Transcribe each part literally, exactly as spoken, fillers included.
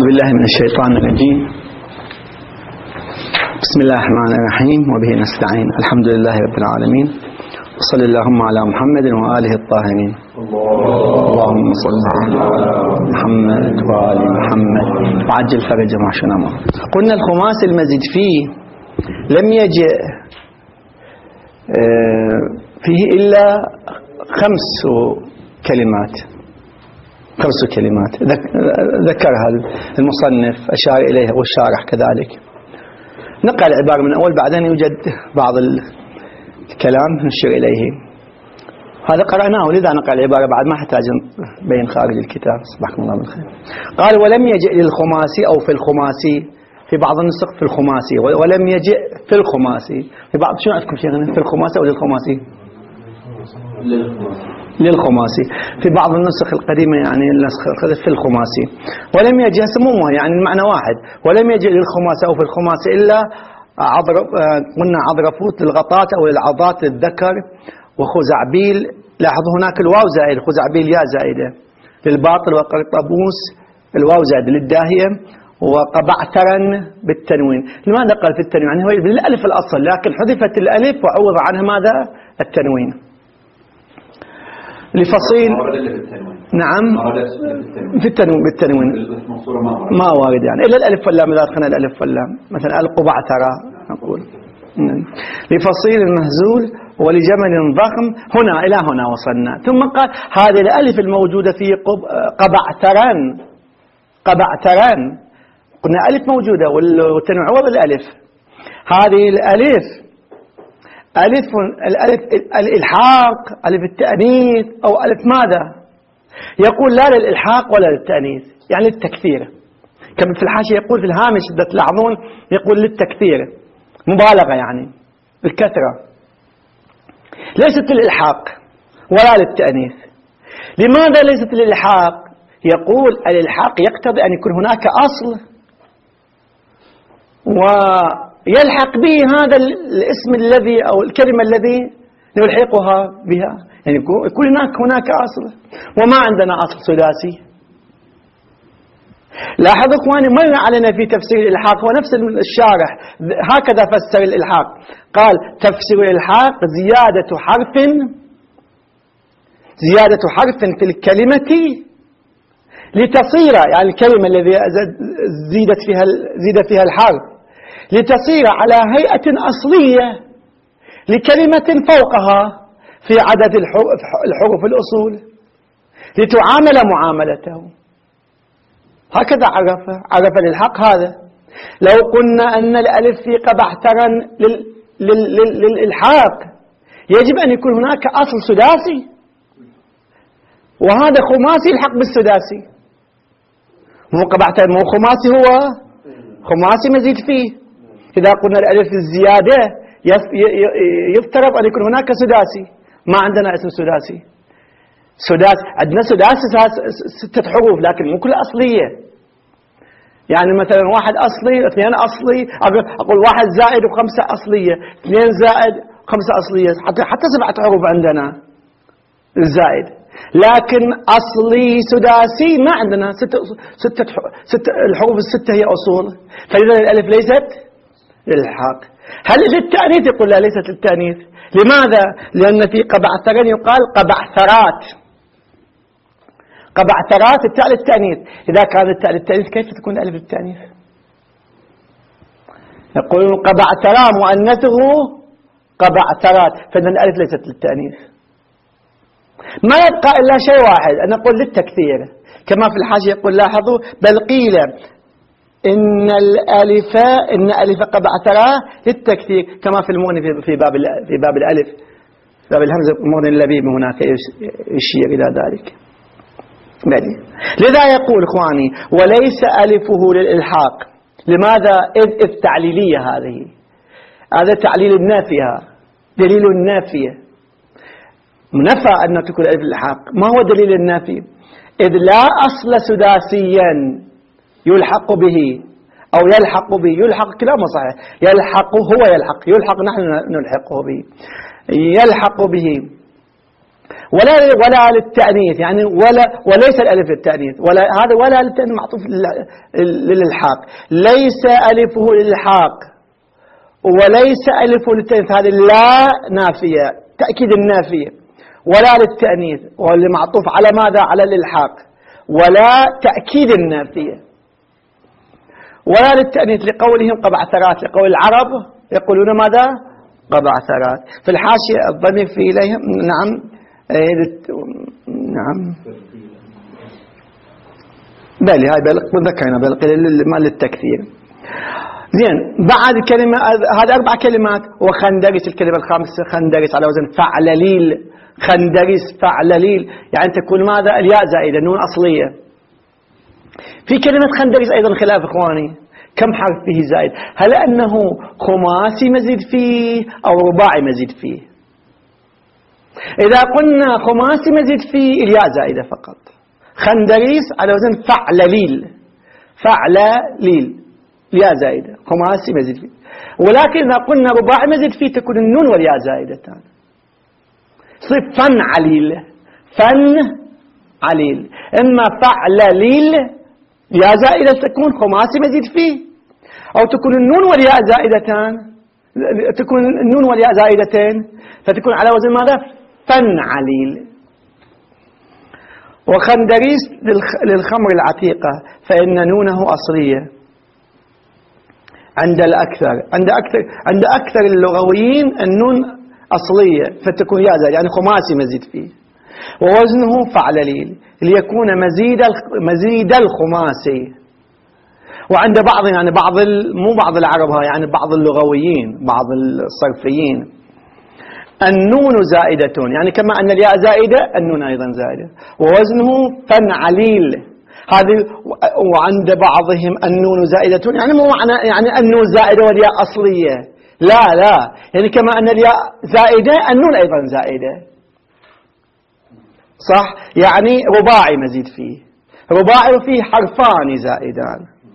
أعوذ بالله من الشيطان الرجيم. بسم الله الرحمن الرحيم، وبه نستعين. الحمد لله رب العالمين، وصلى اللهم على محمد وآله الطاهرين. اللهم صل على محمد وآل محمد وعجل فرج معشنا. قلنا الخماس المزيد فيه لم يجئ فيه إلا خمس كلمات خمس كلمات ذكرها المصنف، أشار إليها والشارح كذلك. نقل العبارة من أول، بعدين يوجد بعض الكلام نشير إليه. هذا قرأناه، لذا نقل العبارة بعد، ما احتاج بين خارج الكتاب. صبحكم الله بالخير. قال ولم يجئ للخماسي أو في الخماسي، في بعض النسخ في الخماسي، ولم يجئ في الخماسي في بعض. شنو عندكم شيخنا، في الخماسي أو للخماسي؟ للخماسي. في بعض النسخ القديمة يعني النسخ في الخماسي. ولم يجئ سمومها يعني المعنى واحد. ولم يجئ للخماسي أو في الخماسي إلا عضرب، قلنا عضرفوت للغطات أو للعضات للذكر، وخزعبيل. لاحظوا هناك الواو زائد، خزعبيل يا زائدة. للباطل وقرطبوس الواو زائد للداهية، وقبعترا بالتنوين. لماذا قال في التنوين؟ يعني هو بالألف الأصل، لكن حذفت الألف وعوض عنها ماذا؟ التنوين. لفصيل نعم في التنوين بالتنوين ما وارد يعني إلا الألف واللام، إذا أدخلنا الألف واللام مثلا القبعترا نقول. لفصيل مهزول ولجمل ضخم. هنا إلى هنا وصلنا. ثم قال هذه الألف الموجودة في قبعتران قبعتران قلنا ألف موجودة والتنوين عوض الألف. هذه الألف ألف الألف الإلحاق، ألف التأنيث، أو ألف ماذا؟ يقول لا للإلحاق ولا للتأنيث، يعني للتكثير. كما في الحاشية يقول في الهامش إذا تلاحظون يقول للتكثير، مبالغة يعني بالكثرة. ليست للإلحاق ولا للتأنيث. لماذا ليست للإلحاق؟ يقول الإلحاق يقتضي أن يكون هناك أصل ويلحق به هذا الاسم الذي أو الكلمة الذي نلحقها بها، يعني يكون هناك هناك أصل، وما عندنا أصل سداسي. لاحظوا إخواني مر علينا في تفسير الإلحاق، هو نفس الشارح هكذا فسر الإلحاق. قال تفسير الإلحاق زيادة حرف زيادة حرف في الكلمة لتصير، يعني الكلمة الذي زيدت فيها زيد فيها الحرف لتصير على هيئة أصلية لكلمة فوقها في عدد الحروف الأصول لتعامل معاملته. هكذا عرف عرف الإلحاق هذا. لو قلنا أن الألف في قبعترا للإلحاق يجب أن يكون هناك أصل سداسي، وهذا خماسي يلحق بالسداسي. مو قبعترا مو خماسي، هو خماسي مزيد فيه. إذا قلنا الألف الزيادة يفترض أن يكون هناك سداسي. ما عندنا اسم سداسي. سداس عندنا سداسي ستة حروف لكن مو كل أصلية. يعني مثلا واحد أصلي، اثنين أصلي، أقول واحد زائد وخمسة أصلية، اثنين زائد خمسة أصلية، حتى حتى سبعة حروف عندنا الزائد. لكن أصلي سداسي ما عندنا. ستة ستة ستة الحروف الستة هي أصول، فإذا الألف ليست للإلحاق. هل للتأنيث؟ يقول لا، ليست للتأنيث. لماذا؟ لأن في قبعترين يقال قبعثرات. قبعثرات التاء للتأنيث. إذا كان التاء للتأنيث كيف تكون الألف للتأنيث؟ يقولون قبعثرا مؤنثه قبعثرات، فإن الألف ليست للتأنيث. ما يبقى إلا شيء واحد، أن نقول للتكثير. كما في الحاشية يقول لاحظوا بل قيل إن الألف إن ألف قبعترا للتكثير، كما في المغني في باب في باب الألف، باب الهمزة المغني اللبيب هناك يشير إلى ذلك. بلي. لذا يقول إخواني وليس ألفه للإلحاق. لماذا؟ إذ التعليلية هذه، هذا تعليل النافية، دليل النافية منفى أن تكون ألف للإلحاق. ما هو دليل النافي؟ إذ لا أصل سداسيا يلحق به أو يلحق به. يلحق كلامه صحيح، يلحق هو يلحق، يلحق نحن نلحقه به، يلحق به ولا ولا للتأنيث يعني ولا وليس الألف للتأنيث ولا هذا ولا للتأنيث معطوف للإلحاق، ليس ألفه للإلحاق وليس ألفه للتأنيث، هذه لا نافية تأكيد النافية، ولا للتأنيث واللي معطوف على ماذا؟ على الإلحاق، ولا تأكيد النافية، ولا للتأنيث لقولهم قبعثرات، لقول العرب يقولون ماذا؟ قبعثرات. في الحاشية الضمير في إليهم نعم نعم بالي هاي ذكرنا بالقليل للتكثير. زين بعد كلمة هذه أربع كلمات. وخندرس الكلمة الخامسة خندرس على وزن فعلليل، خندرس فعلليل يعني تكون ماذا؟ الياء زائدة نون أصلية. في كلمة خندرس أيضا خلاف إخواني، كم حرف فيه زائد؟ هل أنه خماسي مزيد فيه أو رباعي مزيد فيه؟ إذا قلنا خماسي مزيد فيه الياء زائدة فقط. خندريس على وزن فعلليل، فعلليل الياء زائدة، خماسي مزيد فيه. ولكن إذا قلنا رباعي مزيد فيه تكون النون والياء زائدتان، صير فن عليل، فن عليل. إما فعلليل ياء زائدة تكون خماسي مزيد فيه، أو تكون النون والياء زائدتان، تكون النون والياء زائدتين فتكون على وزن ماذا؟ فن عليل. وخندريس للخمر العتيقة فإن نونه أصلية عند الأكثر، عند أكثر عند أكثر اللغويين النون أصلية فتكون ياء زائدة يعني خماسي مزيد فيه. ووزنه فعلليل ليكون مزيد مزيد الخماسي. وعند بعض يعني بعض مو بعض العرب يعني بعض اللغويين بعض الصرفيين النون زائدة يعني كما أن الياء زائدة النون أيضا زائدة. ووزنه فن عليل هذه. وعند بعضهم النون زائدة يعني مو معنى يعني النون زائدة والياء أصلية، لا لا يعني كما أن الياء زائدة النون أيضا زائدة، صح؟ يعني رباعي مزيد فيه، رباعي فيه حرفان زائدان.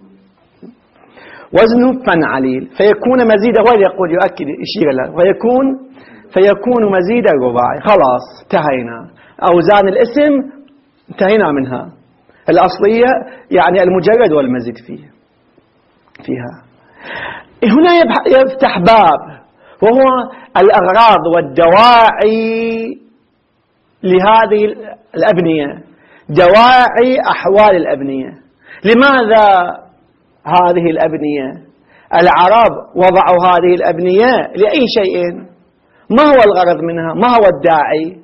وزنه فن عليل فيكون مزيدا، هو يقول يؤكد يشير له ويكون فيكون مزيد الرباعي. خلاص انتهينا أوزان الاسم انتهينا منها، الأصلية يعني المجرد والمزيد فيه فيها. هنا يفتح باب وهو الأغراض والدواعي لهذه الأبنية، دواعي أحوال الأبنية. لماذا هذه الأبنية؟ العرب وضعوا هذه الأبنية لأي شيء؟ ما هو الغرض منها؟ ما هو الداعي؟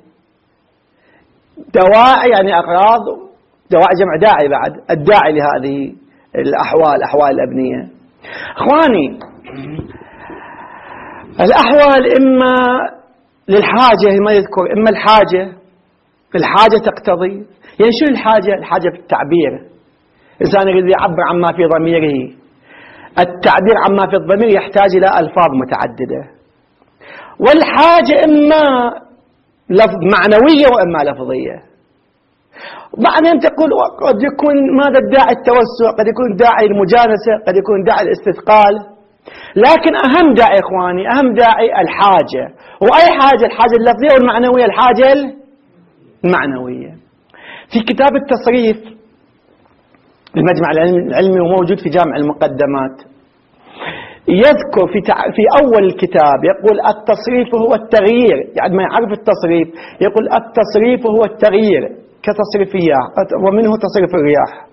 دواعي يعني أغراض، دواعي جمع داعي بعد، الداعي لهذه الأحوال أحوال الأبنية. أخواني الأحوال إما للحاجة ما يذكر، إما الحاجة الحاجة تقتضي يعني شو الحاجة؟ الحاجة في التعبير، إنسان يريد يعبر عما في ضميره، التعبير عما في الضمير يحتاج إلى ألفاظ متعددة. والحاجة إما لفظ معنوية وإما لفظية. بعدين تقول قد يكون ماذا الداعي التوسع، قد يكون داعي المجانسة، قد يكون داعي الاستثقال، لكن أهم داعي إخواني أهم داعي الحاجة. وأي حاجة؟ الحاجة اللفظية والمعنوية. الحاجة المعنوية. في كتاب التصريف المجمع العلمي وموجود في جامع المقدمات يذكر في تع... في أول الكتاب يقول التصريف هو التغيير، يعني ما يعرف التصريف يقول التصريف هو التغيير كتصريف الرياح، ومنه تصريف الرياح.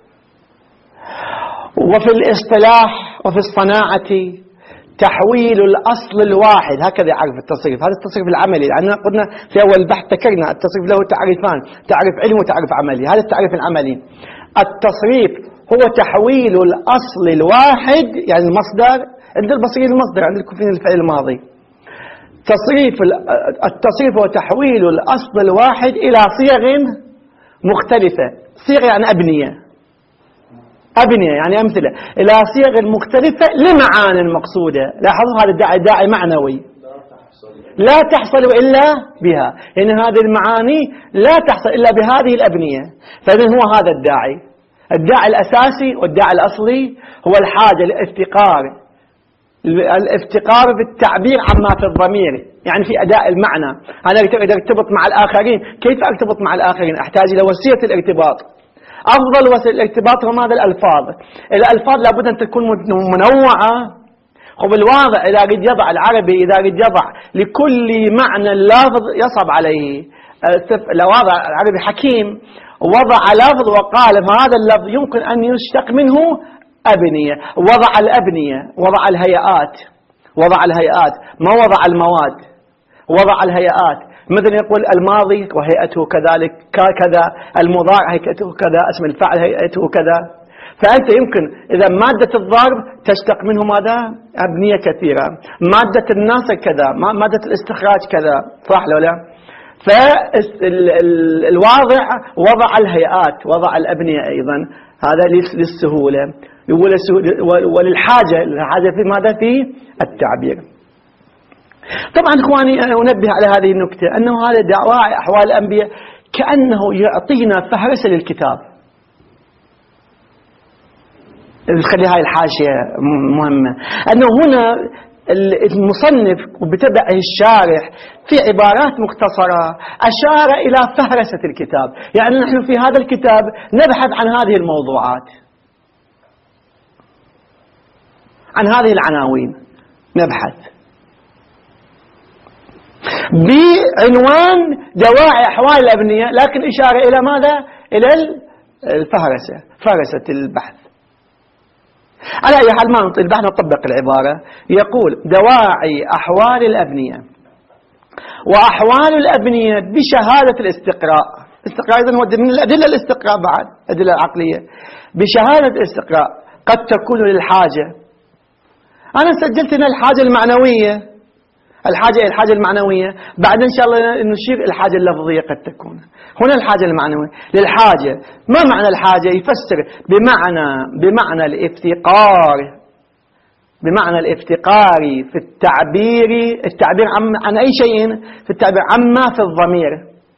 وفي الاصطلاح وفي الصناعة تحويل الأصل الواحد، هكذا يعرف التصريف. هذا التصريف العملي، لأننا قلنا في أول البحث ذكرنا التصريف له تعريفان، تعريف علمي وتعريف عملي. هذا التعريف العملي التصريف هو تحويل الأصل الواحد يعني المصدر، عند البصريين المصدر، عند الكوفيين الفعل الماضي. تصريف التصريف هو تحويل الأصل الواحد إلى صيغ مختلفة. صيغ يعني أبنية، أبنية يعني أمثلة، إلى صيغ مختلفة لمعان مقصودة. لاحظوا هذا الداعي داعي معنوي لا تحصل إلا بها، يعني هذه المعاني لا تحصل إلا بهذه الأبنية. فإذن هو هذا الداعي. الداعي الأساسي والداعي الأصلي هو الحاجة الافتقار الافتقار في التعبير عما في الضمير، يعني في أداء المعنى. أنا إذا ارتبط مع الآخرين، كيف أرتبط مع الآخرين؟ أحتاج إلى وسيلة الارتباط. أفضل وسيلة الارتباط هو ماذا؟ الألفاظ. الألفاظ لابد أن تكون منوعة. خب الواضع إذا قد يضع العربي، إذا قد يضع لكل معنى لفظ يصعب عليه. الواضع العربي حكيم، وضع لفظ وقال هذا اللفظ يمكن أن يشتق منه أبنية. وضع الأبنية، وضع الهيئات، وضع الهيئات، ما وضع المواد، وضع الهيئات. مثل يقول الماضي وهيئته كذلك كذا، المضارع هيئته كذا، اسم الفاعل هيئته كذا. فأنت يمكن إذا مادة الضرب تشتق منه ماذا؟ أبنية كثيرة، مادة الناصر كذا، مادة الاستخراج كذا، صح ولا لا؟ فالواضع وضع الهيئات، وضع الأبنية أيضا، هذا للسهولة. يقول وللحاجة، الحاجة في ماذا؟ في التعبير. طبعا إخواني أنا أنبه على هذه النكتة، أنه هذا دواعي أحوال الأنبياء كأنه يعطينا فهرس للكتاب. خلي هاي الحاشية مهمة، أنه هنا المصنف وبتبعه الشارح في عبارات مختصرة أشار إلى فهرسة الكتاب. يعني نحن في هذا الكتاب نبحث عن هذه الموضوعات، عن هذه العناوين نبحث بعنوان دواعي أحوال الأبنية، لكن إشارة إلى ماذا؟ إلى الفهرسة، فهرسة البحث. على أي حال ما نطيل البحث، نطبق العبارة. يقول دواعي أحوال الأبنية وأحوال الأبنية بشهادة الاستقراء. الاستقراء إذن هو من الأدلة الاستقراء، بعد أدلة العقلية. بشهادة الاستقراء قد تكون للحاجة. أنا سجلت هنا الحاجة المعنوية، الحاجة الحاجة المعنوية، بعد إن شاء الله نشير الحاجة اللفظية قد تكون. هنا الحاجة المعنوية للحاجة. ما معنى الحاجة؟ يفسر بمعنى بمعنى الافتقار، بمعنى الافتقار في التعبير، التعبير عن عن أي شيء، في التعبير عما في الضمير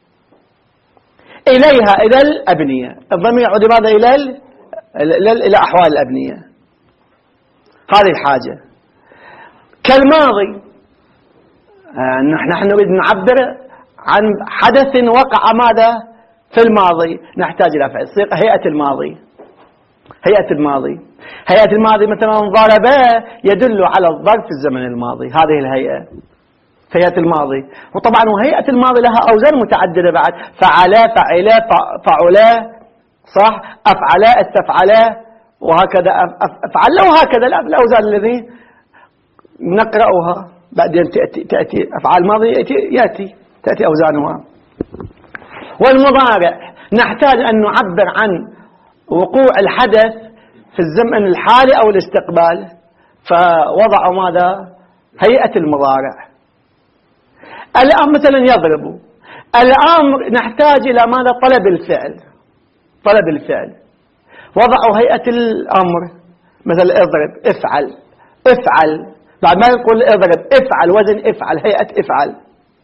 إليها، إلى الأبنية. الضمير يعود ماذا؟ إلى إلى أحوال الأبنية. هذه الحاجة. كالماضي، نحن نريد نعبر عن حدث وقع ماذا؟ في الماضي، نحتاج إلى فعل. هيئة الماضي، هيئة الماضي، هيئة الماضي مثلا ضرب يدل على الضرب في الزمن الماضي، هذه الهيئة هيئة الماضي. وطبعا وهيئة الماضي لها أوزان متعددة بعد، فعلا، فعلا، فعلا، صح، أفعلا، استفعلا، وهكذا أفعل، وهكذا الأوزان الذي نقرأها بعدين تأتي, تأتي أفعال ماضي يأتي, يأتي تأتي أوزانها. والمضارع نحتاج أن نعبر عن وقوع الحدث في الزمن الحالي أو الاستقبال، فوضعوا ماذا؟ هيئة المضارع. الآن مثلا يضرب، الأمر نحتاج إلى ماذا؟ طلب الفعل، طلب الفعل، وضعوا هيئة الأمر، مثل اضرب، افعل، افعل، بعد ما يقول اضرب، افعل، وزن افعل، هيئة افعل.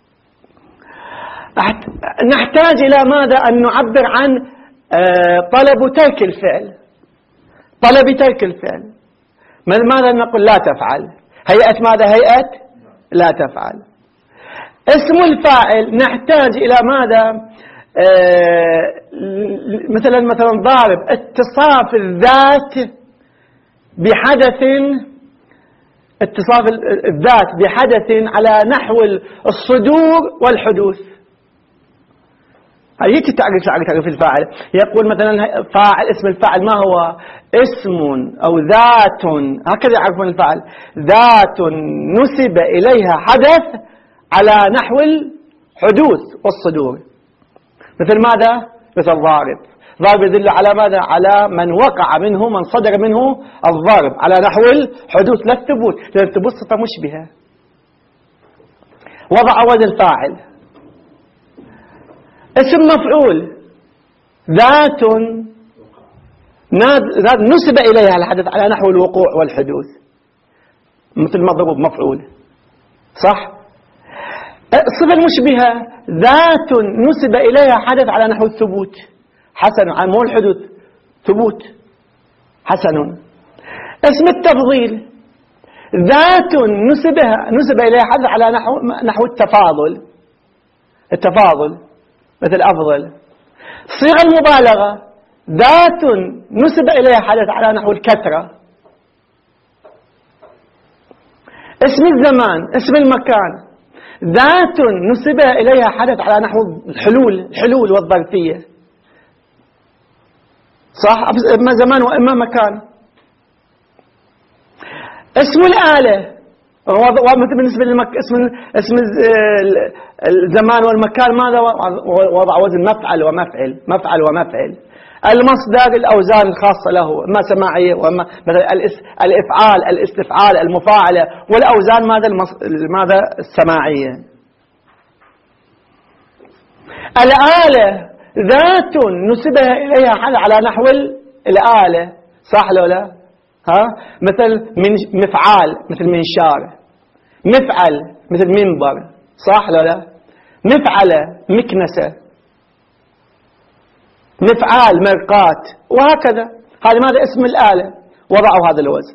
نحتاج إلى ماذا؟ أن نعبر عن طلب ترك الفعل، طلب ترك الفعل. ماذا نقول؟ لا تفعل، هيئة ماذا؟ هيئة لا تفعل. اسم الفاعل نحتاج إلى ماذا؟ مثلا مثلا ضارب، اتصاف الذات بحدث، اتصاف الذات بحدث على نحو الصدور والحدوث. هيك تعرف تعرف الفاعل. يقول مثلا فاعل، اسم الفاعل ما هو؟ اسم أو ذات، هكذا يعرفون الفاعل، ذات نسب إليها حدث على نحو الحدوث والصدور. مثل ماذا؟ مثل ضارب، ضارب يدل على ماذا؟ على من وقع منه، من صدر منه الضرب، على نحو الحدوث لا الثبوت، لأن الثبوت صفة مشبهة. وضع وزن الفاعل. اسم مفعول، ذات نسب إليها الحدث على نحو الوقوع والحدوث، مثل مضروب مفعول، صح؟ الصفة المشبهة ذات نسب إليها حدث على نحو الثبوت، حسن، عن مو الحدوث، ثبوت، حسن. اسم التفضيل ذات نسبها نسب إليها حدث على نحو نحو التفاضل التفاضل مثل أفضل. صيغة المبالغة ذات نسب إليها حدث على نحو الكثرة. اسم الزمان اسم المكان ذات نسب إليها حدث على نحو الحلول الحلول والظرفية، صح؟ إما زمان وإما مكان. اسم الآلة بالنسبة للمك... اسم اسم الزمان والمكان ماذا وضع وزن مفعل ومفعل مفعل ومفعل. المصدر الأوزان الخاصة له إما سماعية وإما مثلا الإفعال الاستفعال المفاعلة، والأوزان ماذا المص... ماذا السماعية. الآلة ذات نسبها إليها حل على نحو الآلة، صح لو لا؟ ها مثل من مفعال مثل منشار، مفعل مثل منبر، صح لو لا؟ مفعلة مكنسة، مفعال مرقات، وهكذا. هذا ماذا اسم الآلة وضعوا هذا الوزن.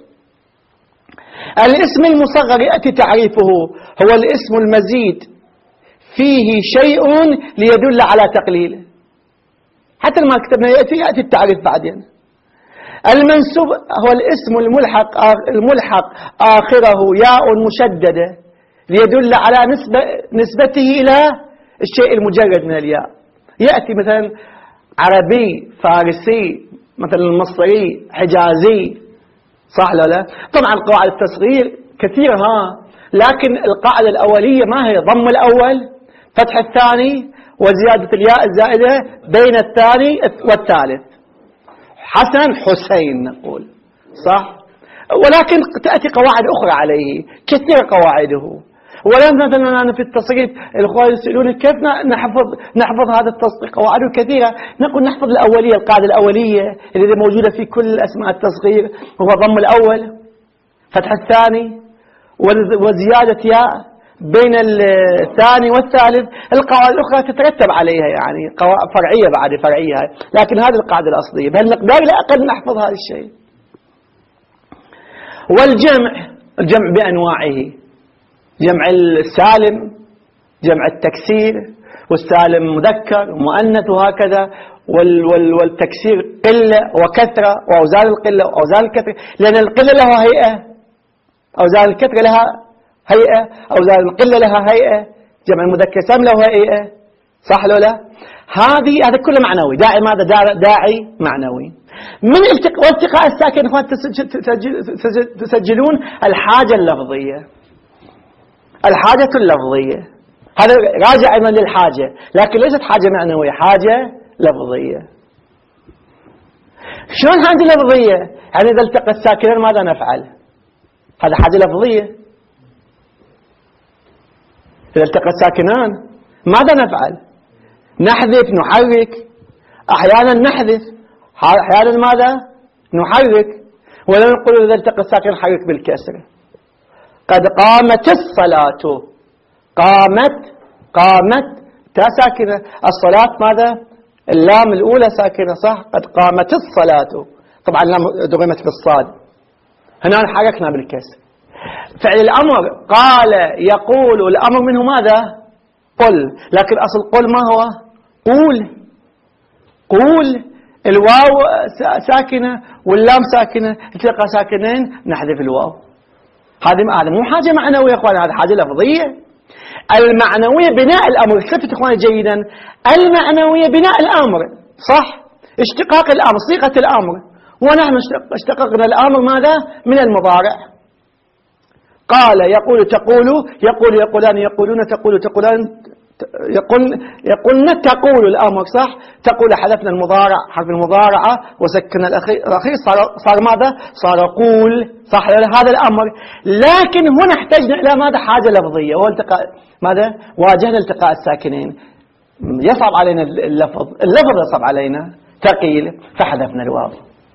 الاسم المصغر يأتي تعريفه هو الاسم المزيد فيه شيء ليدل على تقليله. حتى ما كتبنا يأتي يأتي التعريف بعدين. المنسوب هو الاسم الملحق الملحق آخره ياء مشددة ليدل على نسبة نسبته إلى الشيء المجرد من الياء. يأتي مثلا عربي فارسي مثلا مصري حجازي، صح ولا لا؟ طبعا قواعد التصغير كثيرة ها، لكن القاعدة الأولية ما هي؟ ضم الأول فتح الثاني وزيادة الياء الزائدة بين الثاني والثالث. حسن حسين نقول، صح؟ ولكن تأتي قواعد أخرى عليه، كثير قواعده. ولا مثلا أنا في التصريف الأخوة يسألون كيف نحفظ نحفظ هذا التصريف، قواعده كثيرة. نقول نحفظ الأولية، القاعدة الأولية اللي موجودة في كل أسماء التصغير هو ضم الأول فتح الثاني وزيادة ياء بين الثاني والثالث. القواعد الأخرى تترتب عليها يعني قواعد فرعية بعد فرعية، لكن هذه القاعدة الأصلية بهالمقدار لا أقل نحفظ هذا الشيء. والجمع الجمع بأنواعه، جمع السالم، جمع التكسير، والسالم مذكر ومؤنث وهكذا، والتكسير قلة وكثرة وأوزان القلة وأوزان الكثرة، لأن القلة لها هيئة، أوزان الكثرة لها هيئة، أوزان القلة لها هيئة، جمع المذكر سالم له هيئة، صح لو لا؟ هذه هذا كله معنوي. داعي ماذا؟ داعي معنوي. من التقاء والتقاء الساكن اخوان تسجلون الحاجة اللفظية، الحاجة اللفظية هذا راجع أيضا للحاجة، لكن ليست حاجة معنوية، حاجة لفظية. شلون حاجة لفظية؟ يعني إذا التقى الساكنان ماذا نفعل؟ هذا حاجة لفظية. إذا التقى الساكنان ماذا نفعل؟ نحذف، نحرك. أحيانا نحذف، أحيانا ماذا؟ نحرك. ولا نقول إذا التقى الساكن حرك بالكسر. قد قامت الصلاة، قامت قامت تا ساكنة، الصلاة ماذا؟ اللام الأولى ساكنة، صح؟ قد قامت الصلاة، طبعا اللام دغمت في الصاد، هنا حركنا بالكسر. فعل الأمر قال يقول، الأمر منه ماذا؟ قل، لكن أصل قل ما هو؟ قول، قول. الواو ساكنة واللام ساكنة، التقى ساكنين نحذف الواو. هذه هذا مو حاجة معنوية يا اخوان، هذه حاجة لفظية. المعنوية بناء الأمر، شفتوا اخواني جيدا، المعنوية بناء الأمر، صح؟ اشتقاق الأمر، صيغة الأمر، ونحن اشتققنا الأمر ماذا؟ من المضارع. قال يقول تقول، يقول يقولان يقولون، تقول تقولان، يقول يقولن تقول الأمر، صح؟ تقول حذفنا المضارع حرف المضارعة وسكن الأخير صار صار ماذا؟ صار قول، صح؟ هذا الأمر. لكن هنا احتجنا إلى ماذا؟ حاجة لفظية، وهو التقاء ماذا؟ واجهنا التقاء الساكنين، يصعب علينا اللفظ، اللفظ يصعب علينا ثقيل، فحذفنا الواو.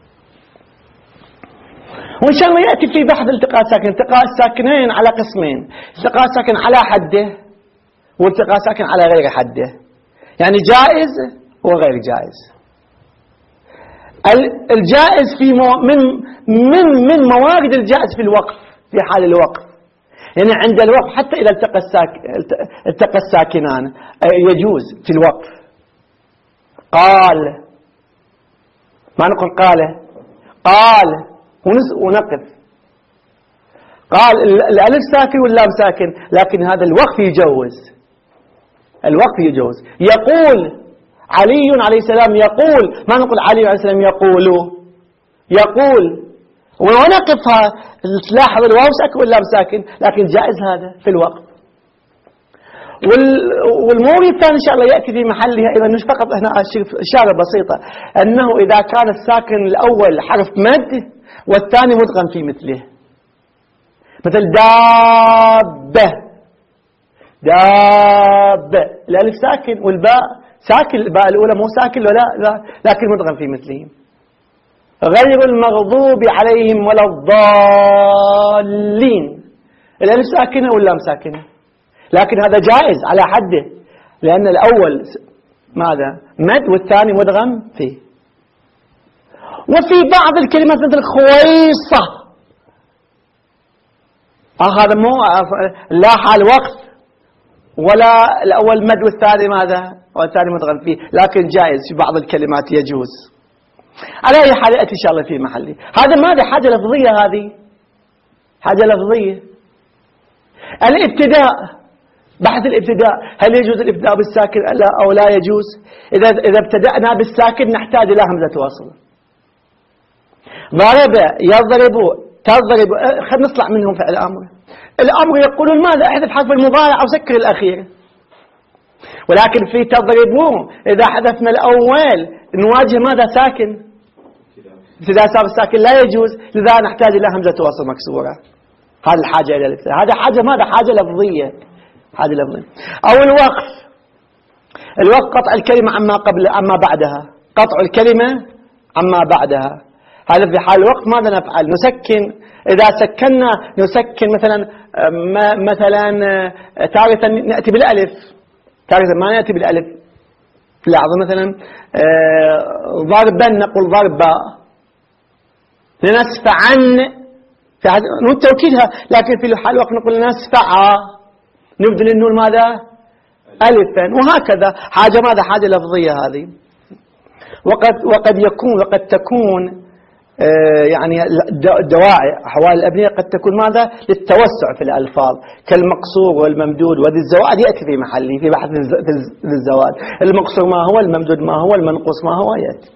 وإن شاء الله يأتي في بحث التقاء الساكن، التقاء الساكنين على قسمين، التقاء الساكن على حده والتقاء ساكن على غير حده، يعني جائز وغير جائز. الجائز في مو من من من موارد الجائز في الوقف، في حال الوقف. يعني عند الوقف حتى إذا التقى الساك... التقى الساكنان يجوز في الوقف. قال، ما نقول قاله، قال ونقف. قال الألف ساكن واللام ساكن، لكن هذا الوقف يجوز، الوقف يجوز. يقول علي عليه السلام يقول، ما نقول علي عليه السلام يقول، يقول ونقفها. تلاحظ الواو ساكن واللام ساكن، لكن جائز هذا في الوقف. والمورد الثاني إن شاء الله يأتي في محلها أيضا، مش فقط هنا إشارة بسيطة، أنه إذا كان الساكن الأول حرف مد والثاني مدغم في مثله، مثل دابة، دابة الألف ساكن والباء ساكن، الباء الأولى مو ساكن ولا لا، لكن مدغم في مثله. غير المغضوب عليهم ولا الضالين، الألف ساكنة واللام ساكنة، لكن هذا جائز على حده، لأن الأول ماذا مد والثاني مدغم فيه. وفي بعض الكلمات مثل خويصة، آه هذا مو لا حال وقف ولا الأول مد والثاني ماذا والثاني مدغم فيه، لكن جائز في بعض الكلمات يجوز. على أي حال يأتي إن شاء الله في محله. هذا ماذا حاجة لفظية، هذه حاجة لفظية. الابتداء، بحث الابتداء، هل يجوز الابتداء بالساكن أو لا يجوز؟ إذا إذا ابتدأنا بالساكن نحتاج إلى همزة وصل. ضرب، يضرب، تضرب، خلينا نطلع منهم فعل الأمر. الأمر يقولون ماذا احذف حرف المضارع أو سكر الأخير، ولكن في تضربون إذا حذفنا الأول نواجه ماذا ساكن، ابتداء صار الساكن لا يجوز، لذا نحتاج إلى همزة وصل مكسورة. هذه الحاجة إلى الابتداء، هذا حاجة ماذا حاجة لفظية، حاجة لفظية. أو الوقف، الوقف قطع الكلمة عما قبل عما بعدها، قطع الكلمة عما بعدها. هذا في حال الوقف ماذا نفعل؟ نسكن، إذا سكننا نسكن مثلا مثلا تارة نأتي بالألف، تارة ما نأتي بالألف. لاحظوا مثلا ضربا نقول ضربا، لنسفعن نون توكيدها، لكن في حال الوقف نقول لنسفع، نبدل النون ماذا ألفا، وهكذا. حاجة ماذا حاجة لفظية هذه. وقد وقد يكون وقد تكون يعني الدواعي أحوال الأبنية قد تكون ماذا للتوسع في الألفاظ، كالمقصور والممدود وذي الزوائد يأتي في محله في بحث الزوائد. المقصور ما هو، الممدود ما هو، المنقوص ما هو يأتي.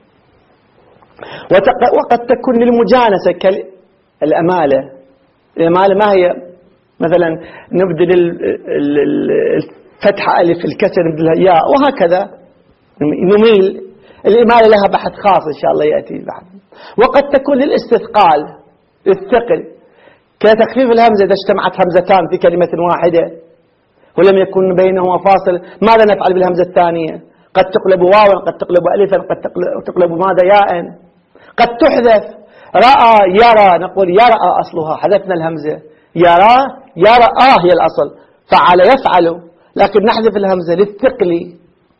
وقد تكون للمجانسة كالأمالة. الأمالة ما هي؟ مثلا نبدل الفتحة ألف الكسر نبدلها ياء، وهكذا نميل. الإمالة لها بحث خاص إن شاء الله يأتي بعد. وقد تكون للاستثقال، للثقل، كتخفيف الهمزة إذا اجتمعت همزتان في كلمة واحدة ولم يكن بينهما فاصل، ماذا نفعل بالهمزة الثانية؟ قد تقلب واوا، قد تقلب ألفا، قد تقلب ماذا ياء. قد تحذف، رأى يرى، نقول يرأى أصلها، حذفنا الهمزة، يرى يرأى هي الأصل، فعل يفعل، لكن نحذف الهمزة للثقل.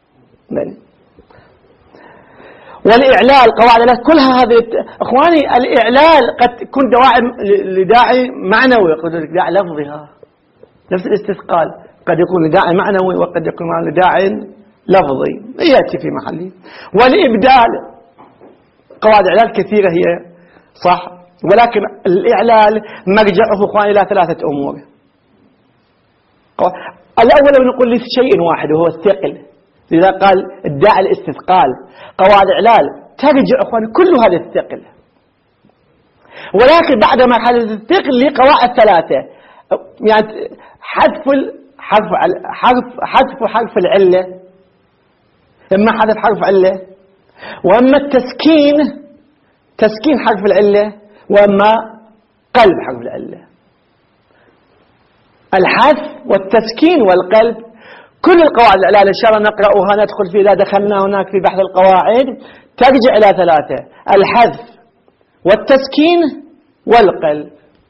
والإعلال قواعد كلها هذه إخواني. الإعلال قد يكون دواعي لداعي معنوي، قد يكون لداعي لفظها، نفس الاستثقال قد يكون لداعي معنوي وقد يكون لداعي لفظي، يأتي في محله. والإبدال قواعد إعلال كثيرة هي صح، ولكن الإعلال مرجعه إخواني إلى ثلاثة أمور. الأول نقول لشيء واحد وهو الثقل، لذا قال الداعي الاستثقال. قواعد إعلال ترجع أخواني كلها للثقل، ولكن بعد مرحلة الثقل لقواعد ثلاثة، يعني حذف حرف حرف حذف حرف العلة، إما حذف حرف علة، وإما التسكين تسكين حرف العلة، وإما قلب حرف العلة. الحذف والتسكين والقلب كل القواعد الإعلال إن شاء الله نقرأها ندخل في إذا دخلنا هناك في بحث القواعد، ترجع إلى ثلاثة: الحذف والتسكين والقلب.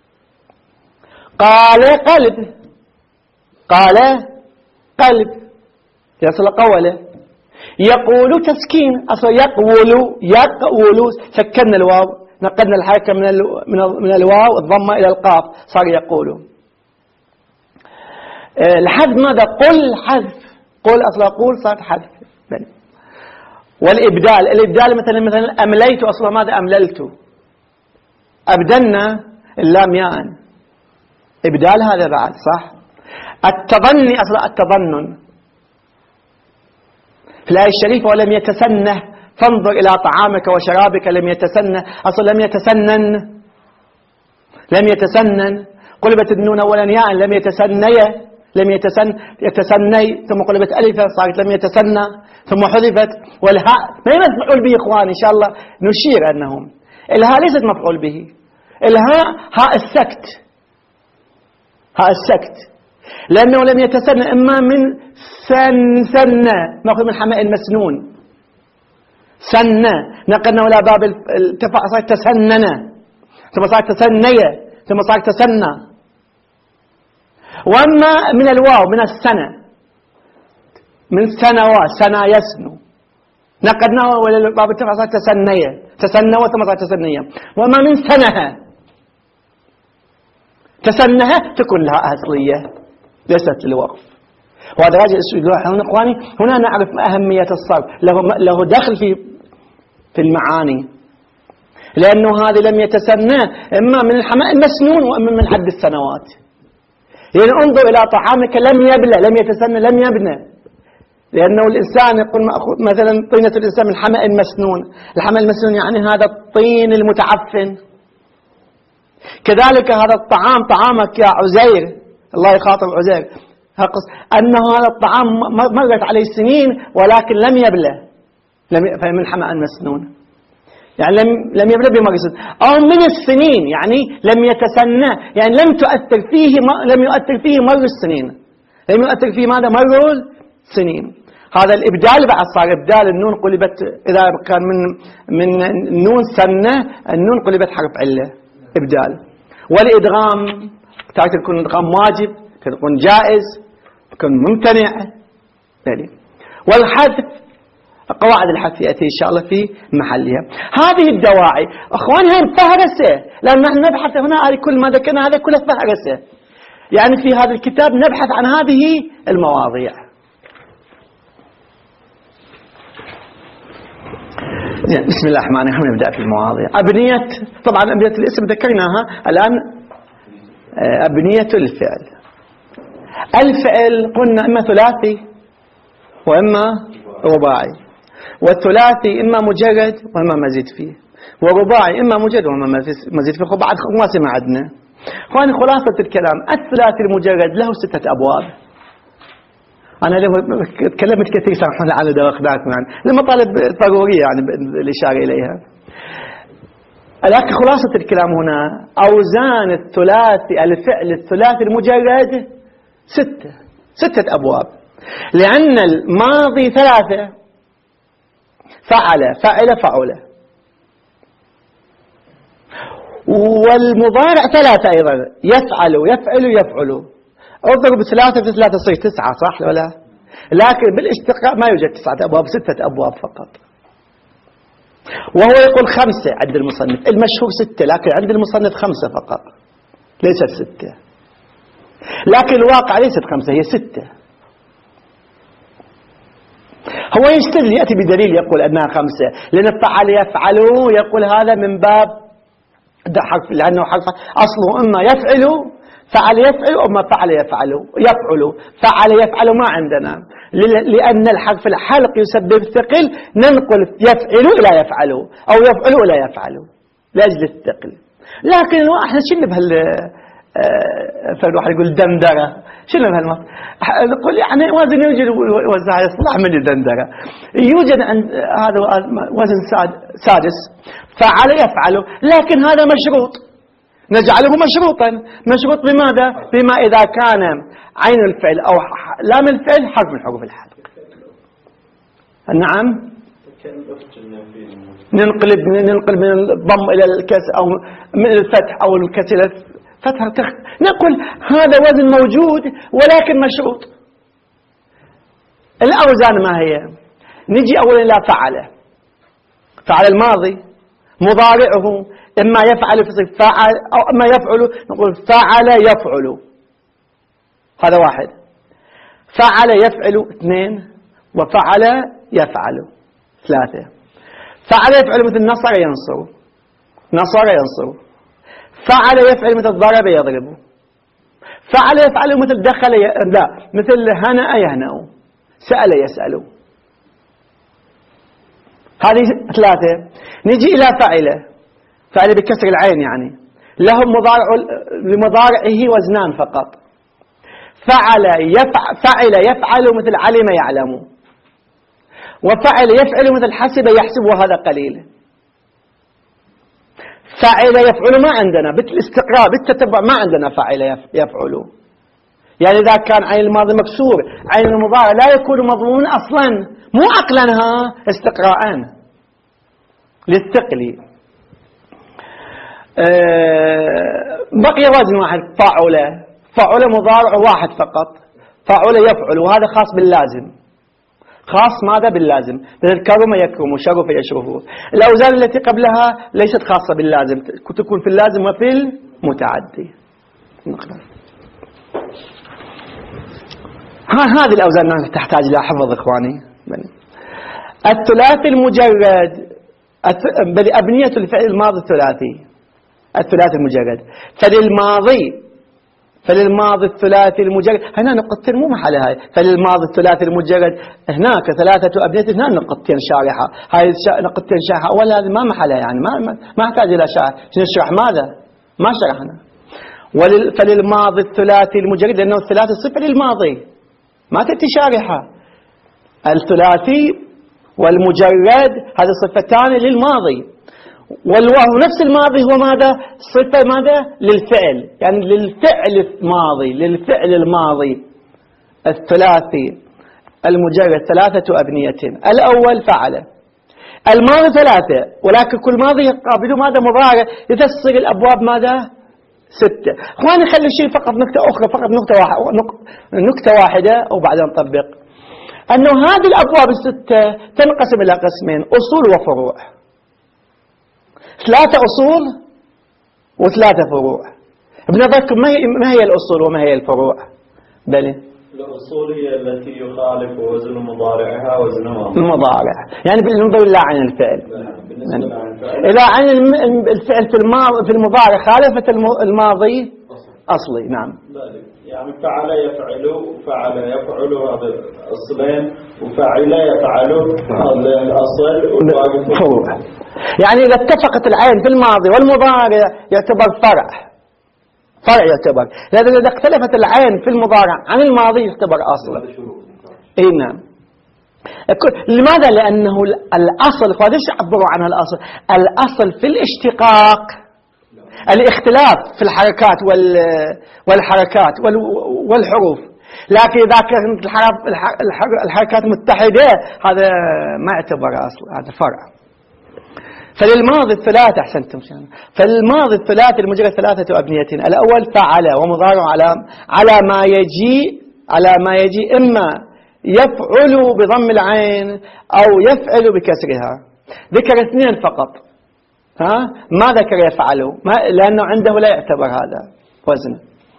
قال قلب، قال قلب يصل قوله. يقول تسكين، أصلا يقول يقول سكن الواو نقلنا الحركة من من الواو الضمة إلى القاف صار يقولوا. الحذف ماذا؟ قل حذف، قل أصلا قول صارت حذف. والإبدال، الإبدال مثلا مثلا أمليت أصلا ماذا؟ أمللت. أبدلنا اللام ياء، إبدال هذا بعد صح. التظني أصلا التظنن في الآية الشريفة ولم يتسنه فانظر إلى طعامك وشرابك لم يتسنه، أصلا لم يتسنن، لم يتسنن قلبت النون أولا ياء لم يتسني، لم يتسن يتسني ثم قلبت ألفا صارت لم يتسنى ثم حذفت. والهاء ما هي مفعول به إخواني إن شاء الله نشير أنهم الهاء ليست مفعول به، الهاء هاء السكت، هاء السكت لأنه لم يتسنى إما من سن سنة نأخذ من حماء المسنون سنة نقلنا ولا باب التفاء صارت تسننا ثم صارت تسنية ثم صارت تسنى. وأما من الواو من السنة من سنوات سنة يسنو نقدناه ولا باب التفاء صارت تسنية تسنوة ثم صارت تسنية. وأما من سنها تسنها تكون لها أصلية ليست للوقف. وهذا راجع هنا إخواني هنا نعرف أهمية الصرف له له دخل في في المعاني، لأنه هذه لم يتسنى إما من الحماء المسنون وإما من حد السنوات. يعني انظر إلى طعامك لم يبلى، لم يتسنى لم يبنى، لأنه الإنسان يقول مثلا طينة الإنسان من حماء المسنون، الحماء المسنون يعني هذا الطين المتعفن. كذلك هذا الطعام طعامك يا عزير، الله يخاطب عزير أنه هذا الطعام مرت عليه سنين ولكن لم يبلى، من حماء المسنون يعني لم لم يبلى بمرسل أو من السنين يعني لم يتسنى يعني لم تؤثر فيه لم يؤثر فيه مر السنين، لم يؤثر فيه ماذا؟ مر السنين. هذا الإبدال بعد صار إبدال النون قلبت إذا كان من من النون سنة النون قلبت حرف علة إبدال. والإدغام تارة يكون الإدغام واجب يكون جائز يكون ممتنع يعني. والحذف قواعد الحذف يأتي إن شاء الله في محلها. هذه الدواعي أخواني هاي فهرسة، لأن نحن نبحث هنا على كل ما ذكرنا هذا كله فهرسة، يعني في هذا الكتاب نبحث عن هذه المواضيع. بسم الله الرحمن الرحيم. نبدأ في المواضيع. أبنية، طبعا أبنية الاسم ذكرناها، الآن أبنية الفعل. الفعل قلنا إما ثلاثي وإما رباعي، والثلاثي إما مجرد وإما مزيد فيه، والرباعي إما مجرد وإما مزيد فيه. بعد خماسي ما عندنا. خواني خلاصة الكلام الثلاثي المجرد له ستة أبواب. أنا تكلمت كثير سامحوني على دوخناكم يعني لمطالب ضرورية يعني الإشارة إليها. لكن خلاصة الكلام هنا أوزان الثلاثي الفعل الثلاثي المجرد ستة ستة أبواب، لأن الماضي ثلاثة فعل فعل فعل، والمضارع ثلاثة أيضا يفعل يفعل يفعل. اضرب ثلاثة في ثلاثة تصير تسعة صح ولا؟ لكن بالاشتقاق ما يوجد تسعة أبواب ستة أبواب فقط. وهو يقول خمسة عند المصنف، المشهور ستة لكن عند المصنف خمسة فقط ليست ستة، لكن الواقع ليست خمسة هي ستة. هو يستدل يأتي بدليل يقول أنها خمسة، لأن فعل يفعل يقول هذا من باب ده حرف، لأنه حرف أصله إما يفعل فعل يفعل أما فعل يفعل يفعل فعل يفعل ما عندنا، لأن الحرف الحلق يسبب ثقل ننقل يفعل إلى يفعل أو يفعل إلى يفعل لأجل الثقل. لكن احنا شنو بهال فالواحد يقول دندرة شنو بهالمصر نقول يعني وزن يوجد وزن يصلح من الدندرة يوجد عند هذا وزن سادس فعل يفعل، لكن هذا مشروط نجعله مشروطا. مشروط بماذا؟ بما إذا كان عين الفعل أو لام الفعل حرف من حروف الحلق. نعم ننقلب ننقل من الضم إلى الكسر أو من الفتح أو الكسر إلى فتح تخت، نقول هذا وزن موجود ولكن مشروط. الأوزان ما هي؟ نجي أولا إلى فعل. فعل الماضي مضارعه إما يفعل في فعل أو إما يفعل، نقول فعل يفعل، هذا واحد. فعل يفعل اثنين، وفعل يفعل ثلاثة. فعل يفعل مثل نصر ينصر، نصر ينصر. فعل يفعل مثل ضرب يضرب. فعل يفعل مثل دخل ي... لا مثل هنأ يهنأ، سأل يسأل. هذه ثلاثة. نجي إلى فعل. فعل بكسر العين يعني له مضارع، لمضارعه وزنان فقط. فعل يفعل، فعل يفعل مثل علم يعلم، وفعل يفعل مثل حسب يحسب، وهذا قليل. فعل يفعل ما عندنا بالاستقراء بالتتبع، ما عندنا فعل يفعل. يعني إذا كان عين الماضي مكسور عين المضارع لا يكون مضمون أصلا، مو عقلنها استقراءً للثقل. أه بقي وزن واحد، فعل. فعل مضارع واحد فقط، فعل يفعل، وهذا خاص باللازم. خاص ماذا؟ باللازم، مثل كرم يكرم وشرف يشرف. الأوزان التي قبلها ليست خاصة باللازم، تكون في اللازم وفي المتعدي. ها هذه الأوزان تحتاج إلى حفظ إخواني. الثلاثي المجرد، بل أبنية الفعل الماضي الثلاثي، الثلاثي المجرد. فللماضي فللماضي الثلاثي المجرد، هنا نقطتين مو محلها هاي. فللماضي الثلاثي المجرد هناك ثلاثة أبنية، هنا نقطتين شارحة، هاي نقطتين شارحة، ولا هذه ما محلها يعني، ما ما, ما أحتاج إلى شرح. نشرح ماذا؟ ما شرحنا. ولل فللماضي الثلاثي المجرد، لأنه الثلاثي صفة للماضي، ما تأتي شارحة. الثلاثي والمجرد هذه صفتان للماضي، والواو نفس الماضي هو ماذا؟ صفة ماذا؟ للفعل، يعني للفعل الماضي، للفعل الماضي. الثلاثي المجرد ثلاثة أبنية. الأول فعل، الماضي ثلاثة، ولكن كل ماضي يقابله ماذا؟ مضارع، يفسر الأبواب ماذا؟ ستة. اخواني خلي شيء فقط نكتة أخرى، فقط نكتة واحدة، نكتة واحدة وبعدين نطبق. أنه هذه الأبواب الستة تنقسم إلى قسمين، أصول وفروع. ثلاثة أصول وثلاثة فروع. بنظركم ما هي الأصول وما هي الفروع؟ بلي الأصول هي التي يخالف وزن مضارعها وزن المضارع، يعني بالنظر لا عن الفعل. بالنسبة عن الفعل، إذا عن الفعل في الماضي في المضارع خالفت الماضي أصلي. نعم. يعني فعل يفعل، فعل يفعل هذا الأصلين، وفعل يفعل هذا الأصل والباقي فروع. يعني إذا اتفقت العين في الماضي والمضارع يعتبر فرع، فرع يعتبر. لكن إذا اختلفت العين في المضارع عن الماضي يعتبر أصل. إيه نعم. لماذا؟ لأنه الأصل، فليش عبروا عنها الأصل؟ الأصل في الاشتقاق الاختلاف في الحركات والحركات والحروف، لكن إذا كانت الحركات متحدة هذا ما يعتبر أصل، هذا فرع. فللماضي الثلاثة، أحسنتم، فللماضي الثلاثة المجرد ثلاثة أبنية. الأول فعل ومضارع على على ما يجي على ما يجي إما يفعل بضم العين أو يفعل بكسرها. ذكر اثنين فقط، ها ما ذكر يفعل، ما لأنه عنده لا يعتبر هذا وزن.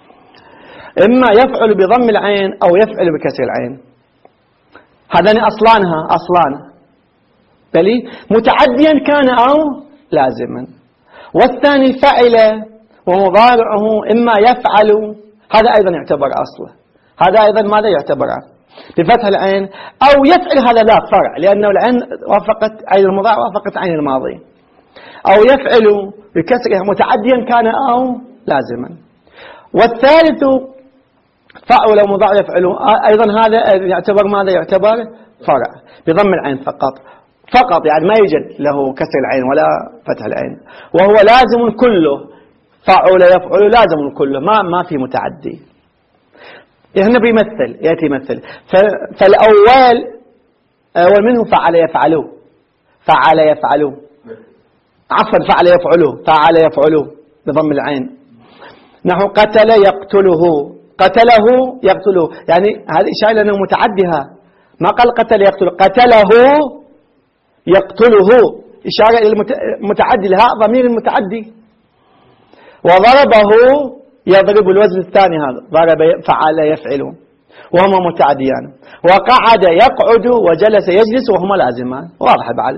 إما يفعل بضم العين أو يفعل بكسر العين، هذان أصلانها أصلان، بلي متعديا كان أو لازما. والثاني فعل ومضارعه إما يفعل، هذا أيضا يعتبر أصله، هذا أيضا ماذا يعتبر؟ بفتح العين. أو يفعل، هذا لا فرع، لأنه العين وافقت عين المضارع وافقت عين الماضي. أو يفعل بكسرها متعديا كان أو لازما. والثالث فعل ومضارع يفعل، أيضا هذا يعتبر ماذا؟ يعتبر فرع بضم العين فقط، فقط يعني ما يوجد له كسر العين ولا فتح العين، وهو لازم كله. فعل يفعل لازم كله، ما ما في متعدي. هنا بيمثل يأتي يمثل. فالأول ومنه فعل يفعله، فعل يفعله، عفوا فعل يفعله، فعل يفعله بضم العين. نحو قتل يقتله، قتله يقتله، يعني هذه إشارة لأنه متعدها، ما قال قتل يقتله، قتله يقتله، إشارة إلى المتعدي، لها ضمير المتعدي. وضربه يضرب الوزن الثاني، هذا ضرب فعل يفعل وهما متعديان. وقعد يقعد وجلس يجلس وهما لازمان. واضح بعد.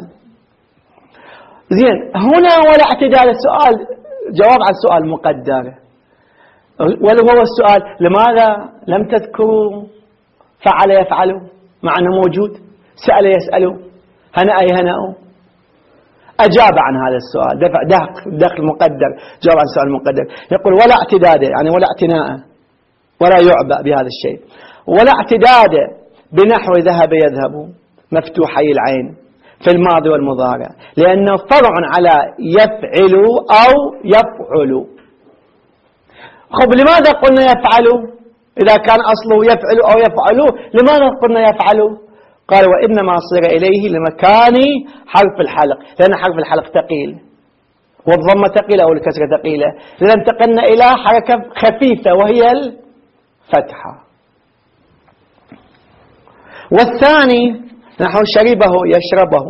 زين، هنا ولا اعتدال السؤال جواب على السؤال مقدر. وهو السؤال لماذا لم تذكروا فعل يفعل مع أنه موجود؟ سأل يسأل، هنأ يهنأ. أجاب عن هذا السؤال، دفع دخل دخل مقدر، جواب عن السؤال المقدر. يقول ولا اعتداد، يعني ولا اعتناء، ولا يعبأ بهذا الشيء. ولا اعتداد بنحو ذهب يذهب مفتوحي العين في الماضي والمضارع، لأنه فرع على يفعل أو يفعل. خب لماذا قلنا يفعل إذا كان أصله يفعل أو يفعل؟ لماذا قلنا يفعل؟ قال وإنما صير إليه لمكان حرف الحلق، لأن حرف الحلق ثقيل والضمة ثقيلة أو الكسرة ثقيلة، لذا انتقلنا إلى حركة خفيفة وهي الفتحة. والثاني نحو شربه يشربه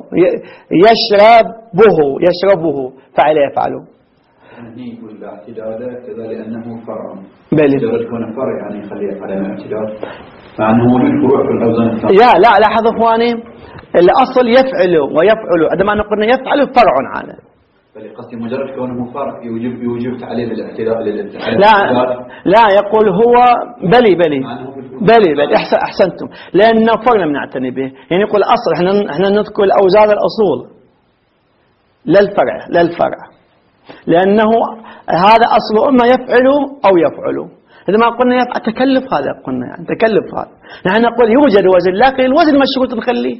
يشربه يشربه فعل يفعله. يعني الاعتداد كذا لأنه فرع. بلي. مجرد كونه فرع يعني يخليه على الاعتداد. مع أنه موجود فروع في الأوزان الثانية. يا لا لاحظ إخواني، الأصل يفعل ويفعل، عندما نقول يفعل فرع عنه. بل قصدي مجرد كونه فرع يوجب يوجب تعليل الاعتداد للاعتداد. لا لا يقول هو بلي بلي بلي بلي أحسن أحسنتم، لأنه فرع لم نعتني به. يعني يقول أصل إحنا إحنا نذكر الأوزان الأصول لا الفرع لا الفرع، لأنه هذا أصله إما يفعل أو يفعل. إذا ما قلنا يفعل تكلف، هذا قلنا يعني تكلف هذا. نحن نقول يوجد وزن لكن الوزن مشروط نخليه.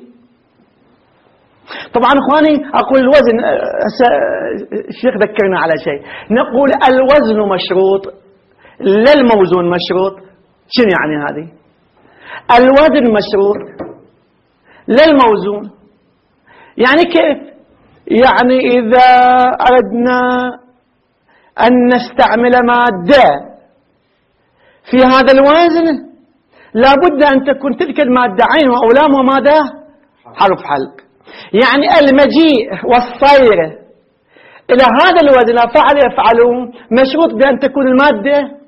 طبعا إخواني أقول الوزن، الشيخ ذكرنا على شيء، نقول الوزن مشروط لا الموزون مشروط. شنو يعني هذه؟ الوزن مشروط لا الموزون. يعني كيف؟ يعني إذا أردنا أن نستعمل مادة في هذا الوزن لابد أن تكون تلك المادة عينها أو لامها ماذا؟ حرف حلق. يعني المجيء والصير إلى هذا الوزن فعل يفعله مشروط بأن تكون المادة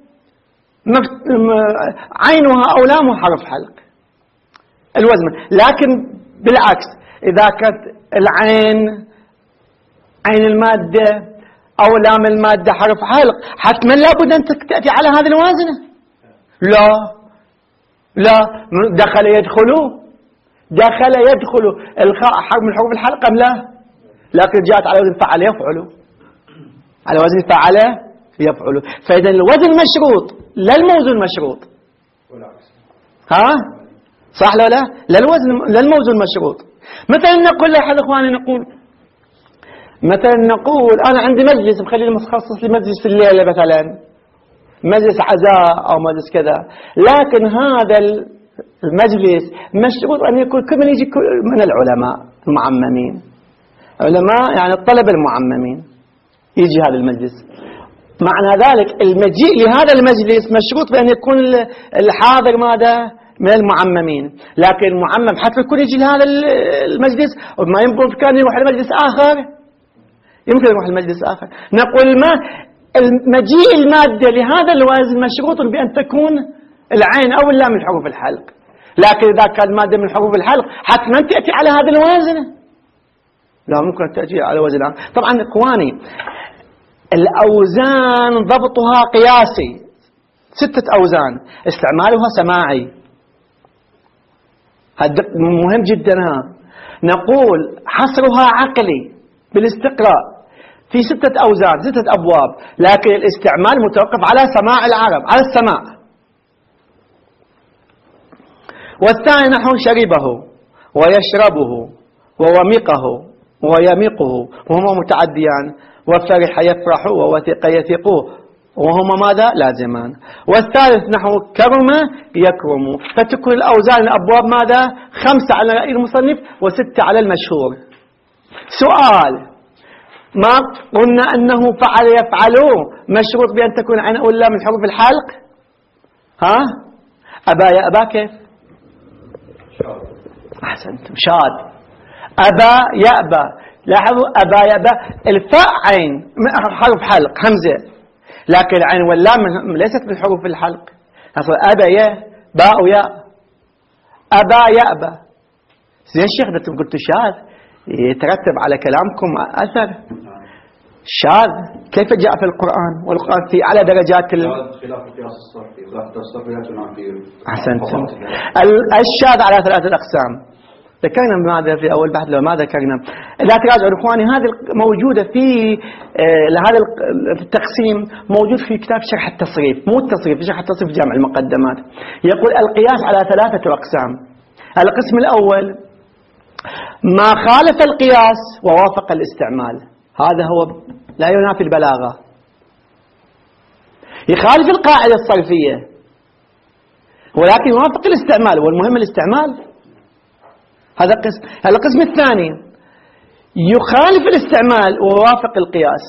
عينها أو لامها حرف حلق الوزن. لكن بالعكس إذا كانت العين عين المادة أو لام المادة حرف حلق حتما لابد أن تأتي على هذا الوزن. لا لا دخل يدخل دخل يدخل الحرف من حروف الحلق أم لا؟ لكن جاءت على وزن فعل يفعل، على وزن فعل يفعل. فإذا الوزن مشروط لا الموزون مشروط. ها صح لا لا لا الوزن لا الموزون مشروط. مثلا نقول لأحد إخواني نقول مثلا نقول أنا عندي مجلس مخلي مخصص لي مجلس في الليلة مثلا مجلس عزاء أو مجلس كذا، لكن هذا المجلس مشروط أن يكون كل من يجي من العلماء المعممين، علماء يعني الطلبة المعممين يجي هذا المجلس. معنى ذلك المجيء لهذا المجلس مشروط بأن يكون الحاضر ماذا؟ من المعممين. لكن المعمم حتى يكون يجي لهذا المجلس وما يمكن كان يروح لمجلس آخر، يمكن يروح لمجلس آخر. نقول ما المجيء المادة لهذا الوزن مشروط بأن تكون العين أو اللام من حروف الحلق. لكن إذا كان مادة من حروف الحلق حتما تأتي على هذا الوزن، لا ممكن تأتي على وزن آخر. طبعا إخواني الأوزان ضبطها قياسي، ستة أوزان استعمالها سماعي، هذا مهم جدا. نقول حصرها عقلي بالاستقراء في ستة أوزان ستة أبواب، لكن الاستعمال متوقف على سماع العرب، على السماع. والثاني نحو شربه ويشربه وومقه ويمقه وهما متعديان، وفرح يفرح ووثق يثق وهما ماذا؟ لازمان. والثالث نحو كرم يكرم. فتكون الأوزان الأبواب ماذا؟ خمسة على رأي المصنف وستة على المشهور. سؤال، ما قلنا أنه فعل يفعله مشروط بأن تكون عين أو لا من حروف الحلق؟ ها؟ أبا يا أبا كيف؟ أحسنتم شاد. أبا يأبى لاحظوا أبا يأبى الفاء عين حرف حلق همزة، لكن العين واللام ليست بالحروف الحلق. أبا يا باء ياء أبا يأبى. زين الشيخ أنتم قلتوا شاذ يترتب على كلامكم أثر شاذ، كيف جاء في القرآن؟ والقرآن في على درجات ال... خلاف القياس الصرفي وخلاف الصرفيات في أحسنتم. الشاذ على ثلاثة أقسام ذكرنا ماذا في أول بحث لو ما ذكرنا. لا تراجعوا إخواني، هذه موجودة في هذا التقسيم موجود في كتاب شرح التصريف، مو التصريف، شرح التصريف جامع المقدمات. يقول القياس على ثلاثة أقسام. القسم الأول ما خالف القياس ووافق الاستعمال، هذا هو لا ينافي البلاغة، يخالف القاعدة الصرفية ولكن يوافق الاستعمال، والمهم الاستعمال. هذا قسم. القسم الثاني يخالف الاستعمال ووافق القياس،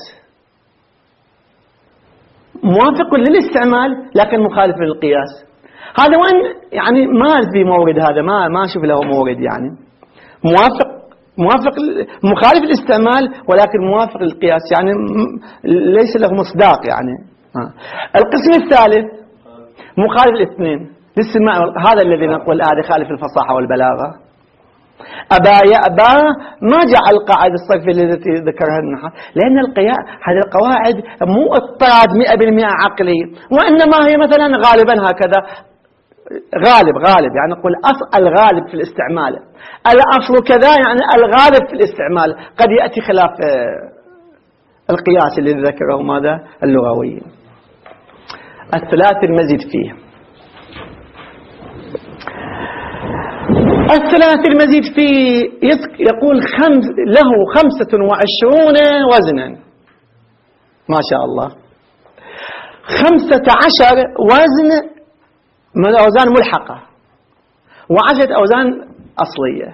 موافق للاستعمال لكن مخالف للقياس. هذا وين يعني ما في مورد، هذا ما ما اشوف له مورد، يعني موافق موافق مخالف الاستعمال ولكن موافق للقياس، يعني ليس له مصداق يعني. ها. القسم الثالث مخالف الاثنين للسماع، هذا الذي نقول هذا خالف الفصاحة والبلاغة. أبا يأبى ما جعل القاعدة الصرفية التي ذكرها النحو، لأن القياس هذه القواعد مو اضطراد مئة بالمئة عقلي، وإنما هي مثلا غالبا هكذا، غالب غالب يعني نقول أصل الغالب في الاستعمال، الأصل كذا يعني الغالب في الاستعمال، قد يأتي خلاف القياس الذي ذكره ماذا اللغوي. الثلاث المزيد فيه، الثلاث المزيد فيه يقول خمس له خمسة وعشرون وزنا، ما شاء الله، خمسة عشر وزن من أوزان ملحقة وعشرة أوزان أصلية.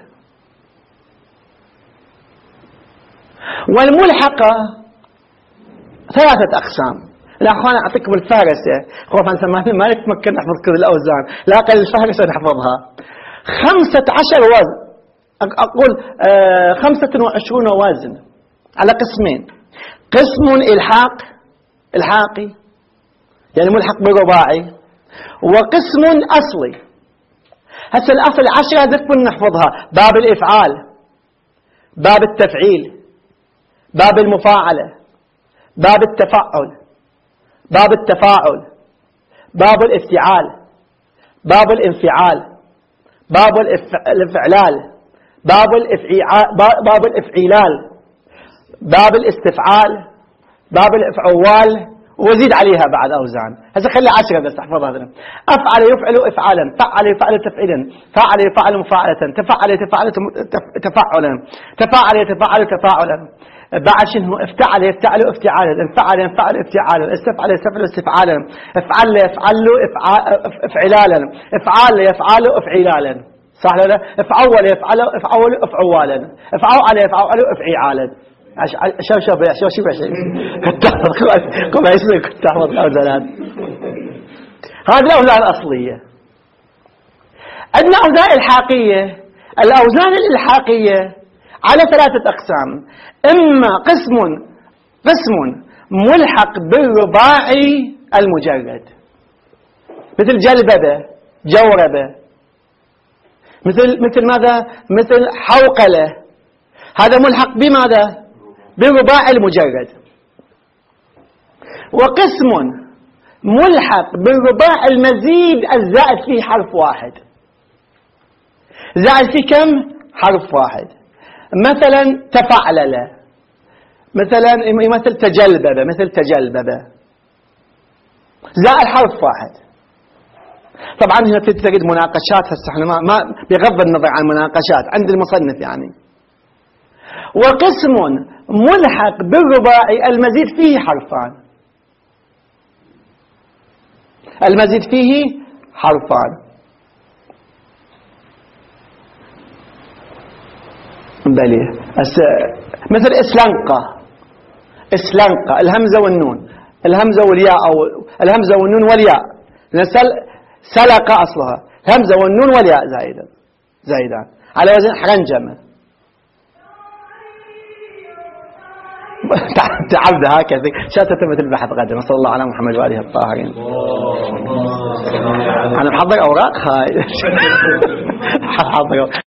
والملحقة ثلاثة أقسام. الأخوان أعطيكم الفارسة، خوفا ما يتمكن نحفظ كل الأوزان، لكن الفارسة نحفظها. خمسة عشر وزن، أقول آه خمسة وعشرون وزن على قسمين، قسم إلحاق إلحاقي يعني ملحق برباعي، وقسم أصلي. هسه الأصل عشرة ذكر نحفظها: باب الإفعال، باب التفعيل، باب المفاعلة، باب التفاعل، باب التفاعل، باب الافتعال، باب الانفعال، باب الافعلال، باب الافعال، باب الافعلال، باب الاستفعال، باب الافعوال، وزيد عليها بعد أوزان. هسه خلي عشرة بس احفظها. أفعل يفعل إفعالا، فعل يفعل تفعيلا، فعل يفعل مفاعلة، تفعل يتفعل تفعلا، تفاعل يتفعل تفاعلا، بعد شنو؟ افتعل يفتعل افتعالا، انفعل ينفعل افتعالا، استفعل يستفعل استفعالا، افعل يفعل افعلالا، افعال يفعل افعلالا، صح ولا لا؟ افعول يفعل افعول افعوالا، افعول يفعل افعالا. شوف شوف شوف شوف شوف كنت تحفظ كويس، كنت تحفظ الأوزانات. هذه الأوزان الأصلية. عندنا أوزان إلحاقية. الأوزان الإلحاقية على ثلاثة أقسام: إما قسم قسم ملحق بالرباعي المجرد مثل جلببة، جوربة، مثل مثل ماذا؟ مثل حوقلة، هذا ملحق بماذا؟ بالرباعي المجرد. وقسم ملحق بالرباعي المزيد الزائد فيه حرف واحد. زائد فيه كم؟ حرف واحد. مثلا تفعلل، مثلا يمثل تجلببة، مثل تجلببة، زائد حرف واحد. طبعا هنا تريد مناقشات، هسه احنا ما, ما بغض النظر عن المناقشات عند المصنف يعني. وقسم ملحق بالرباعي المزيد فيه حرفان، المزيد فيه حرفان. بلي مثل اسلنقة، اسلنقة الهمزة والنون، الهمزة والياء أو الهمزة والنون والياء، سلق أصلها همزة والنون والياء زائدا زائدان على وزن حرنجمة. تعبد هكذا شات تتمت البحث غدا. نصلى الله على محمد وآله الطاهرين. أنا محضر أوراق هاي. حضر